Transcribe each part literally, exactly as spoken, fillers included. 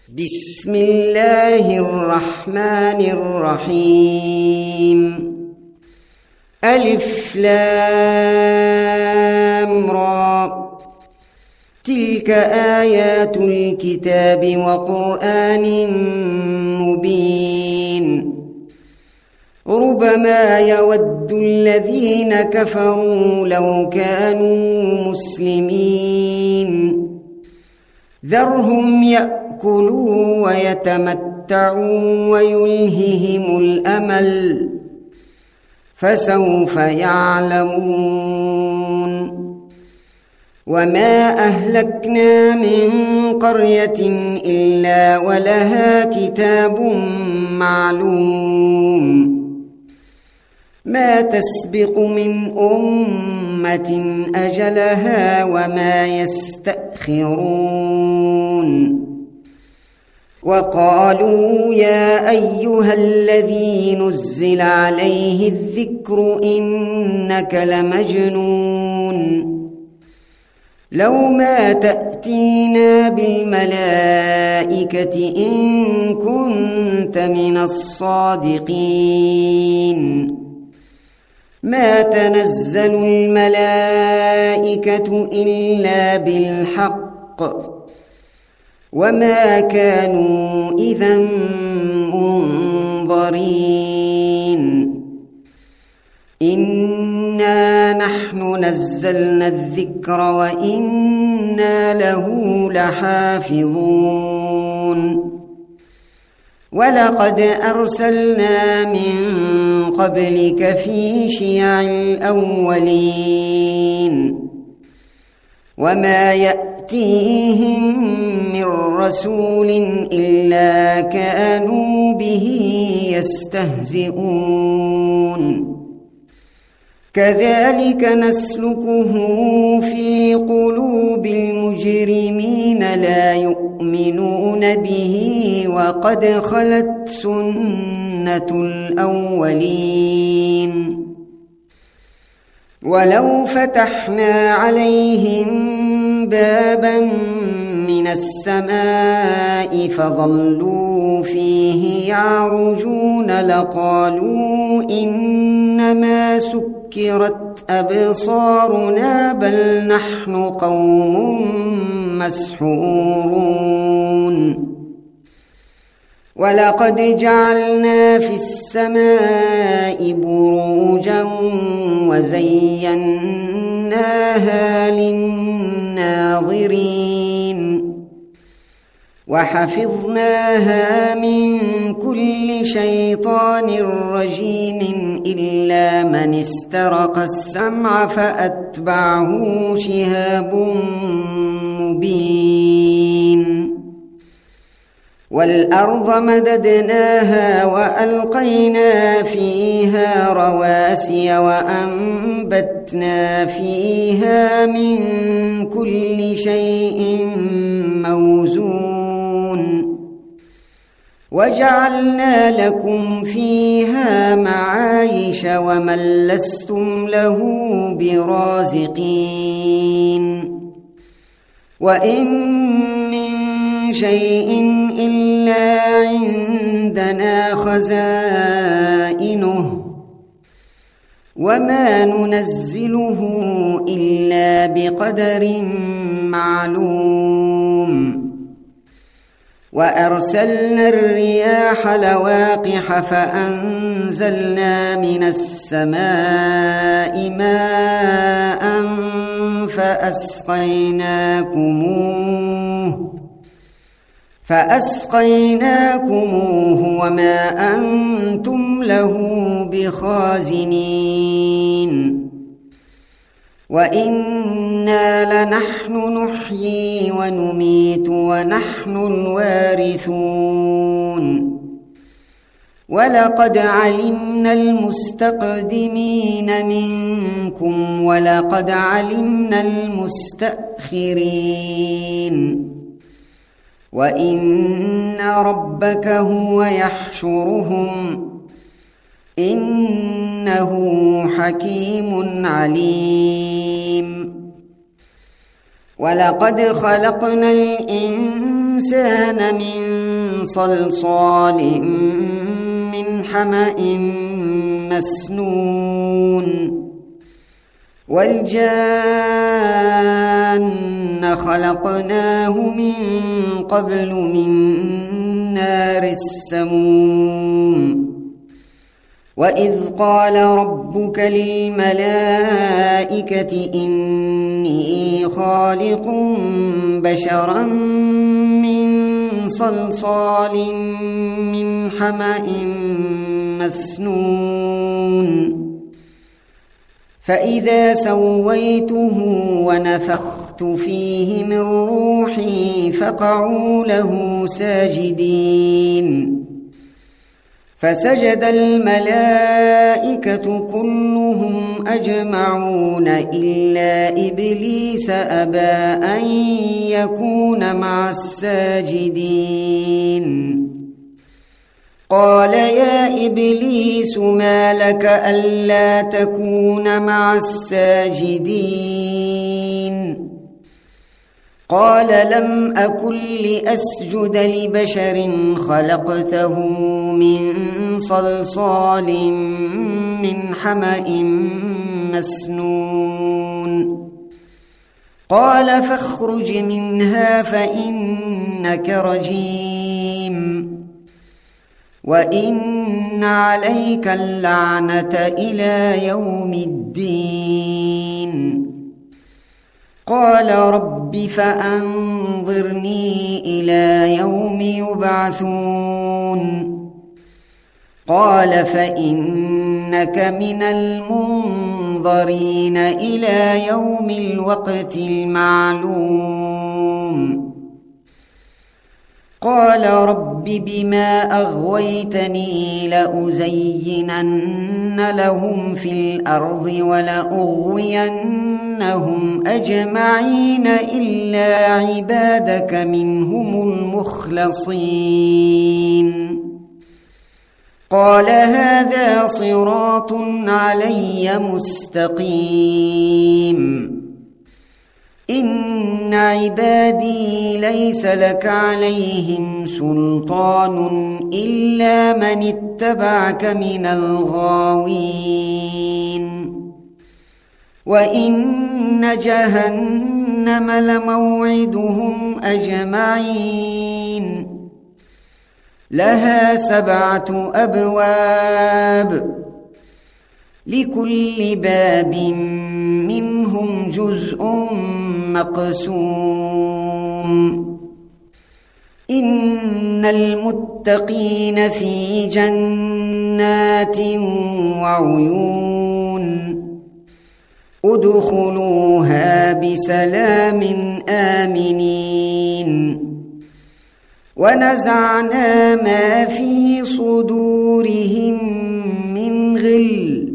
بسم الله الرحمن الرحيم. ألف لام را، تلك آيات الكتاب وقرآن مبين. ربما يود الذين كفروا لو كانوا مسلمين، ذرهم يأكلوا ويتمتعوا ويلههم الأمل، فسوف يعلمون. وما أهلكنا من قرية إلا ولها كتاب معلوم، ما تسبق من أمة أجلها وما يستأخرون. وقالوا يا أيها الذي نزل عليه الذكر إنك لمجنون، لو ما تأتينا بالملائكة إن كنت من الصادقين. ما تنزل الملائكة إلا بالحق، وما كانوا إذا منظرين. إنا نحن نزلنا الذكر وإنا له لحافظون. ولقد أرسلنا من قبلك في شيع الأولين، وما يأتيهم من رسول إلا كانوا به يستهزئون. كذلك نسلكه في قلوب المجرمين، لا يؤمنون به وقد خلت سنة الأولين. ولو فتحنا عليهم بابا من السماء فظلوا فيه يعرجون لقالوا إنما سكرت أبصارنا بل نحن قوم مسحورون. ولقد جعلنا في السماء بروجا وزيناها للناظرين، وحفظناها من كل شيطان رجيم إلا من استرق السمع فأتبعه شهاب مبين. والأرض مددناها وألقينا فيها رواسي وأنبتنا فيها من كل شيء موزون، وجعلنا لكم فيها معايش ومن لستم له برازقين. وإن من شيء إلا عندنا خزائنه، وما ننزله إلا بقدر معلوم. وأرسلنا الرياح لواقح فأنزلنا من السماء ماء فأسقيناكموه فأسقيناكموه وما أنتم له بخازنين. وإنا لنحن نحيي ونميت ونحن الوارثون. ولقد علمنا المستقدمين منكم ولقد علمنا المستأخرين. وإن ربك هو يحشرهم إنه حكيم عليم. ولقد خلقنا الإنسان الإنسان من صلصال من حمأ مسنون والجان خلقناه من قبل من نار السموم وإذ قال ربك للملائكة إني خالق بشرا من صلصال من حمأ مسنون فإذا سويته ونفخت فيه من روحي فقعوا له ساجدين فسجد الملائكة كلهم أجمعون إلا إبليس أبى أن يكون مع الساجدين قال يا إبليس ما لك ألا تكون مع الساجدين قال لم أكن لأسجد لبشر خلقته من صلصال من حمأ مسنون قال فاخرج منها فإنك رجيم وإن عليك اللعنة إلى يوم الدين قال رب فأنظرني إلى يوم يبعثون قال فإنك من المنظرين إلى يوم الوقت المعلوم قال رب بما أغويتني لأزينن لهم في الأرض ولأغوينهم أجمعين إلا عبادك منهم المخلصين قال هذا صراط علي مستقيم إن عبادي ليس لك عليهم سلطان إلا من اتبعك من الغاوين وإن جهنم لموعدهم أجمعين لها سبعة أبواب لكل باب منهم جزء مقسوم إن المتقين في جنات وعيون ادخلوها بسلام آمنين ونزعنا ما في صدورهم من غل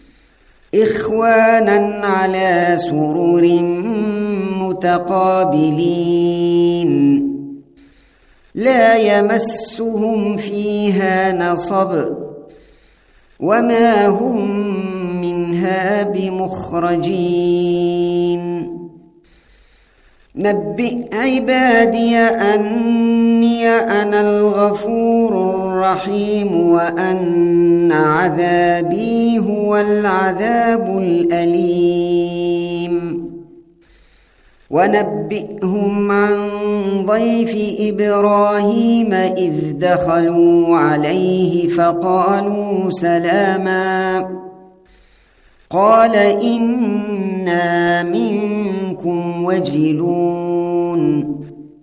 إخوانا على سرر متقابلين لا يمسهم فيها نصب وما هم منها بمخرجين نبئ عبادي أني أنا الغفور الرحيم وأن عذابي هو العذاب الأليم ونبئهم عن ضيف إبراهيم إذ دخلوا عليه فقالوا سلاما قال إنا منكم وجلون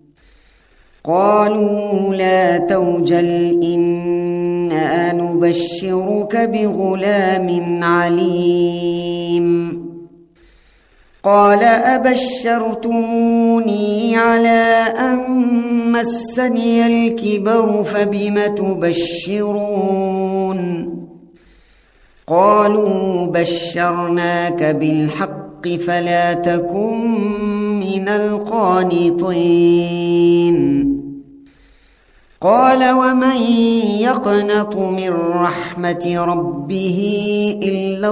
قالوا لا توجل إنا نبشرك بغلام عليم قال أبشرتموني على أن مسني الكبر فبم تبشرون قالوا بشرناك بالحق فلا تكن من القانطين قال ومن يقنط من رحمة ربه إلا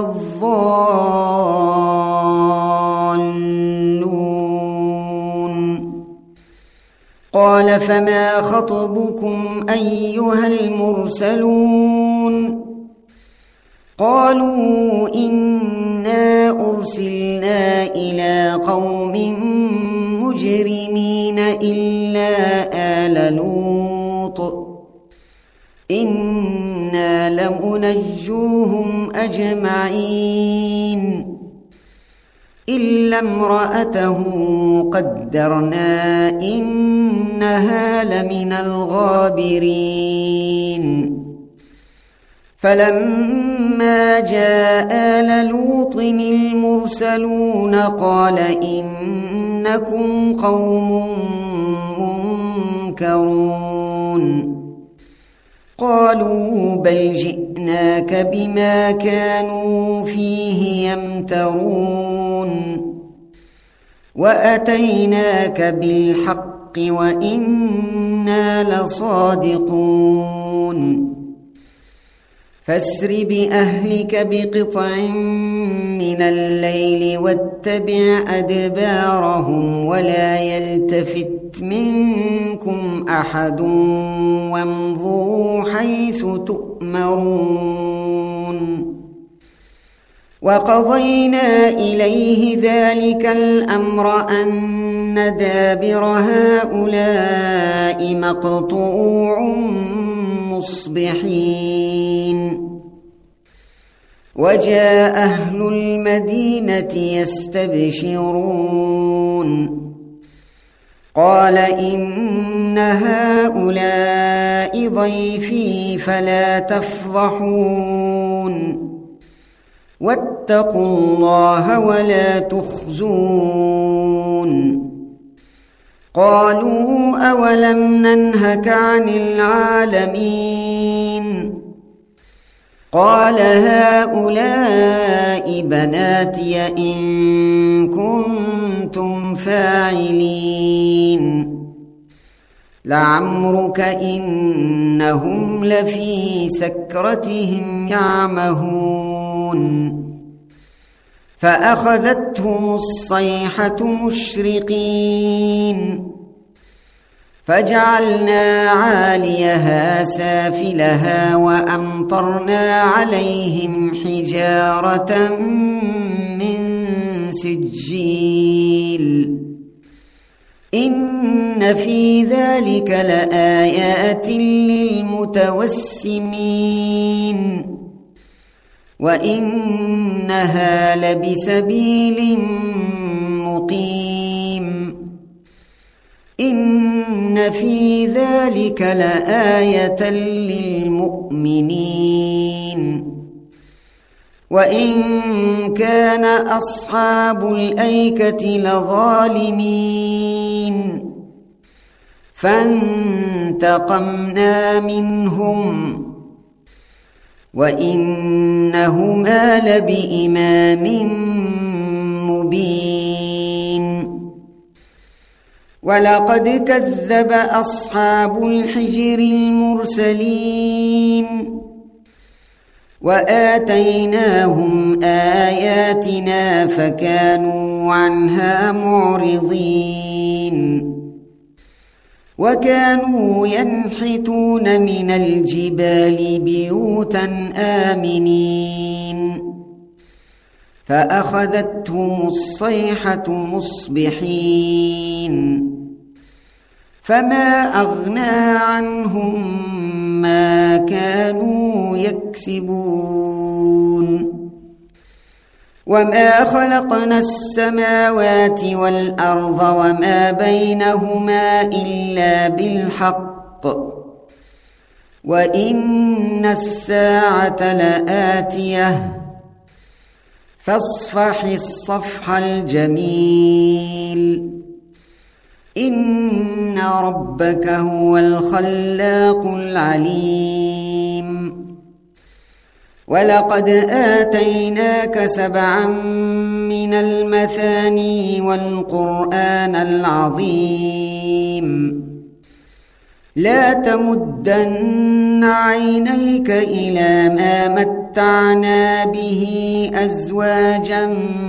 الضالون قال فما خطبكم أيها المرسلون قالوا إنا أرسلنا إلى قوم مجرمين إلا آل لوط إنا لمنجوهم أجمعين إلا امرأته قدرنا إنها لمن الغابرين فلما جاء آل لوط المرسلون قال إنكم قوم منكرون قالوا بل جئناك بما كانوا فيه يمترون وأتيناك بالحق وإنا لصادقون فاسر بأهلك بقطع من الليل واتبع أدبارهم ولا يلتفت منكم أحد وامضوا حيث تؤمرون وقضينا إليه ذلك الأمر أن دابر هؤلاء مقطوع مصبحين وجاء أهل المدينة يستبشرون قال إن هؤلاء ضيفي فلا تفضحون واتقوا الله ولا تخزون قالوا أولم ننهك عن العالمين قال هؤلاء بناتي إن كنتم فاعلين لعمرك إنهم لفي سكرتهم يعمهون فأخذتهم الصيحة مشرقين فجعلنا عاليها سافلها وأمطرنا عليهم حجارة من سجيل إن في ذلك لآيات للمتوسمين وإنها لبسبيل مقيم إن في ذلك لآية للمؤمنين وإن كان أصحاب الأيكة لظالمين فانتقمنا منهم وإنهما لبإمام مبين ولقد كذب أصحاب الحجر المرسلين وآتيناهم آياتنا فكانوا عنها معرضين وكانوا ينحتون من الجبال بيوتا آمنين فأخذتهم الصيحة مصبحين فما أغنى عنهم ما كانوا يكسبون وما خلقنا السماوات والأرض وما بينهما إلا بالحق وإن الساعة لآتية فاصفح الصفح الجميل إن ربك هو الخلاق العليم ولقد آتيناك سبعا من المثاني والقرآن العظيم لا تمدن عينيك إلى ما متعنا به أزواجا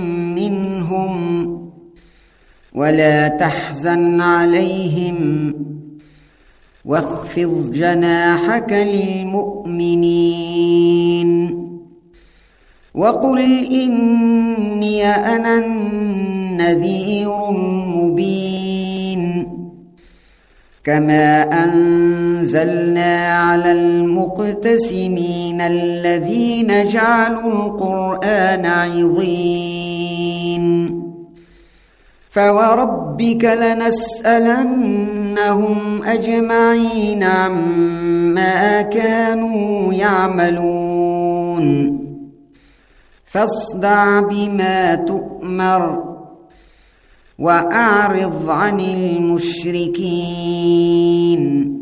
منهم ولا تحزن عليهم واخفض جناحك للمؤمنين وقل إني أنا النذير المبين كما أنزلنا على المقتسمين الذين جعلوا القرآن عضين فوربك لنسألنهم أجمعين عما كانوا يعملون فاصدع بما تؤمر وأعرض عن المشركين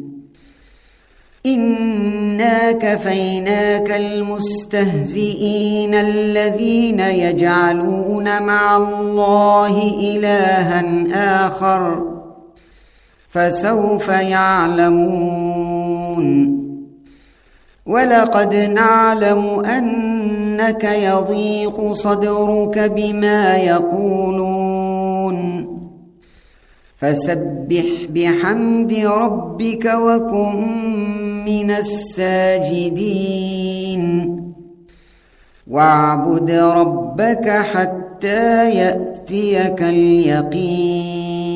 إنا كفيناك المستهزئين الذين يجعلون مع الله إلها آخر فسوف يعلمون ولقد نعلم أنك يضيق صدرك بما يقولون فسبح بحمد ربك وكن من الساجدين واعبد ربك حتى يأتيك اليقين